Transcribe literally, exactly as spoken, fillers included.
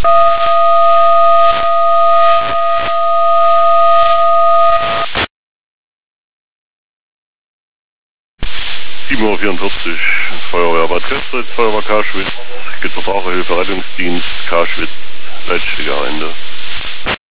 sieben Uhr vierundvierzig, Feuerwehr Bad Köstritz, Feuerwehr Karschwitz, Gefahrhilfe, Rettungsdienst, Karschwitz, Leitstelle Ende.